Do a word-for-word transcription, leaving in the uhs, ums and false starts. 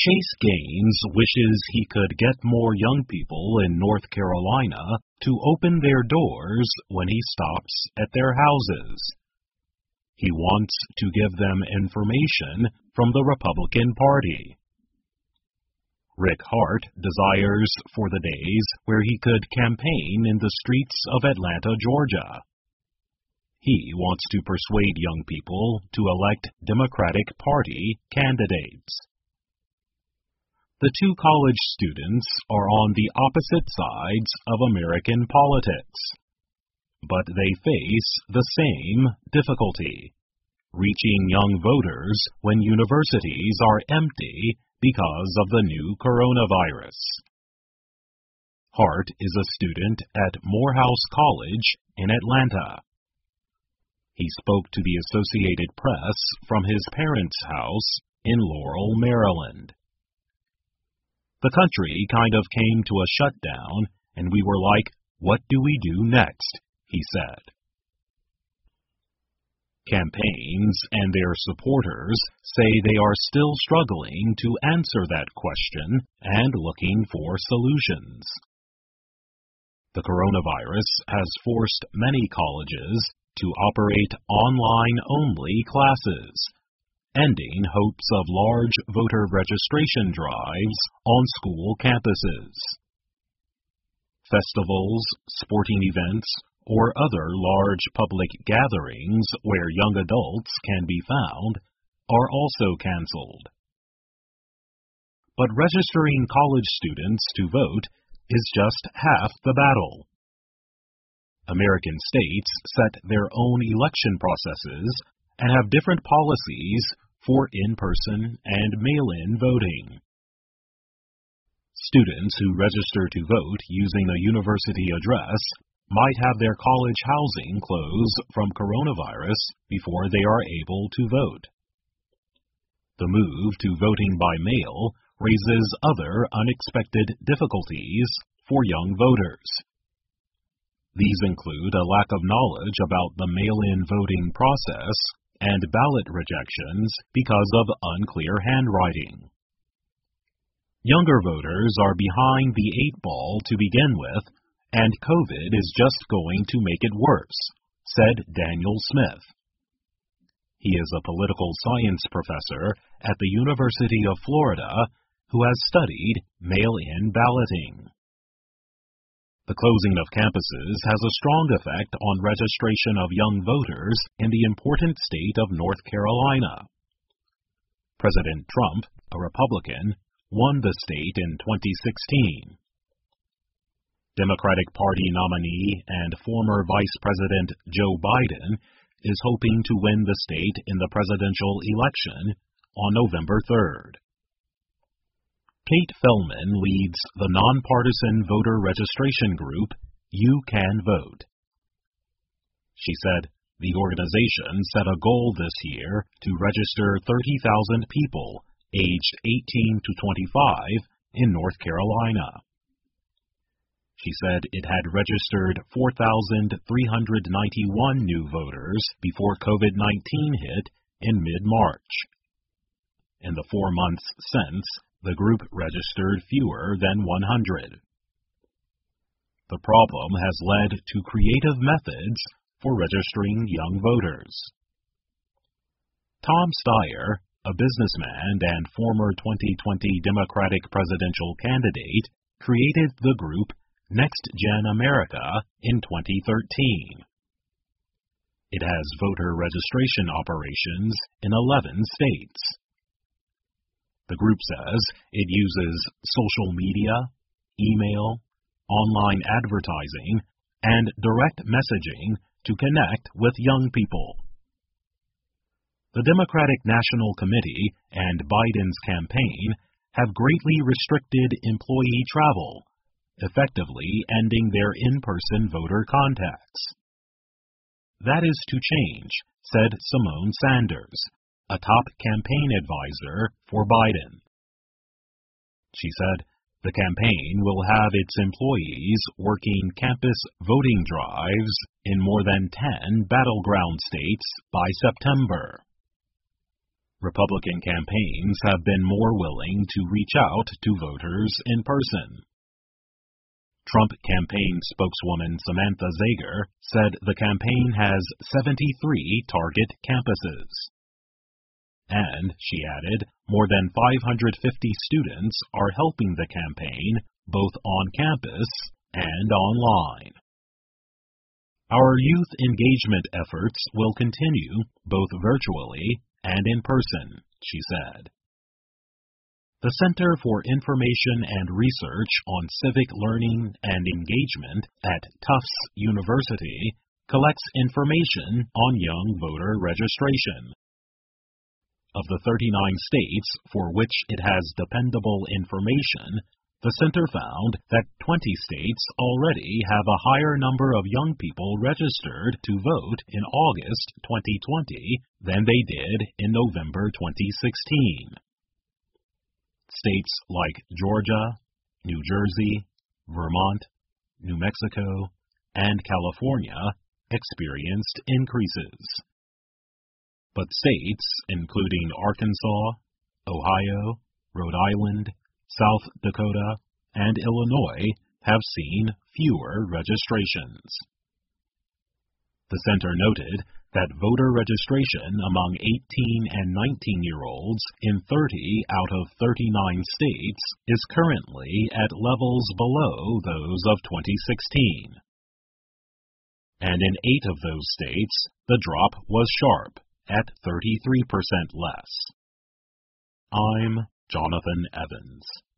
Chase Gaines wishes he could get more young people in North Carolina to open their doors when he stops at their houses. He wants to give them information from the Republican Party. Rick Hart desires for the days where he could campaign in the streets of Atlanta, Georgia. He wants to persuade young people to elect Democratic Party candidates. The two college students are on the opposite sides of American politics, but they face the same difficulty: reaching young voters when universities are empty because of the new coronavirus. Hart is a student at Morehouse College in Atlanta. He spoke to the Associated Press from his parents' house in Laurel, Maryland. The country kind of came to a shutdown, and we were like, "What do we do next?" he said. Campaigns and their supporters say they are still struggling to answer that question and looking for solutions. The coronavirus has forced many colleges to operate online-only classes, ending hopes of large voter registration drives on school campuses. Festivals, sporting events, or other large public gatherings where young adults can be found are also canceled. But registering college students to vote is just half the battle. American states set their own election processes and have different policies for in-person and mail-in voting. Students who register to vote using a university address might have their college housing close from coronavirus before they are able to vote. The move to voting by mail raises other unexpected difficulties for young voters. These include a lack of knowledge about the mail-in voting process and ballot rejections because of unclear handwriting. Younger voters are behind the eight ball to begin with, and COVID is just going to make it worse, said Daniel Smith. He is a political science professor at the University of Florida who has studied mail-in balloting. The closing of campuses has a strong effect on registration of young voters in the important state of North Carolina. President Trump, a Republican, won the state in twenty sixteen. Democratic Party nominee and former Vice President Joe Biden is hoping to win the state in the presidential election on November third. Kate Fellman leads the nonpartisan voter registration group You Can Vote. She said the organization set a goal this year to register thirty thousand people aged eighteen to twenty-five in North Carolina. She said it had registered four thousand three hundred ninety-one new voters before COVID nineteen hit in mid-March. In the four months since, the group registered fewer than one hundred. The problem has led to creative methods for registering young voters. Tom Steyer, a businessman and former twenty twenty Democratic presidential candidate, created the group Next Gen America in twenty thirteen. It has voter registration operations in eleven states. The group says it uses social media, email, online advertising, and direct messaging to connect with young people. The Democratic National Committee and Biden's campaign have greatly restricted employee travel, effectively ending their in-person voter contacts. That is to change, said Simone Sanders, a top campaign advisor for Biden. She said the campaign will have its employees working campus voting drives in more than ten battleground states by September. Republican campaigns have been more willing to reach out to voters in person. Trump campaign spokeswoman Samantha Zager said the campaign has seventy-three target campuses. And, she added, more than five hundred fifty students are helping the campaign both on campus and online. Our youth engagement efforts will continue both virtually and in person, she said. The Center for Information and Research on Civic Learning and Engagement at Tufts University collects information on young voter registration. Of the thirty-nine states for which it has dependable information, the center found that twenty states already have a higher number of young people registered to vote in August twenty twenty than they did in November twenty sixteen. States like Georgia, New Jersey, Vermont, New Mexico, and California experienced increases. But states including Arkansas, Ohio, Rhode Island, South Dakota, and Illinois have seen fewer registrations. The center noted that voter registration among eighteen and nineteen-year-olds in thirty out of thirty-nine states is currently at levels below those of twenty sixteen. And in eight of those states, the drop was sharp, at thirty-three percent less. I'm Jonathan Evans.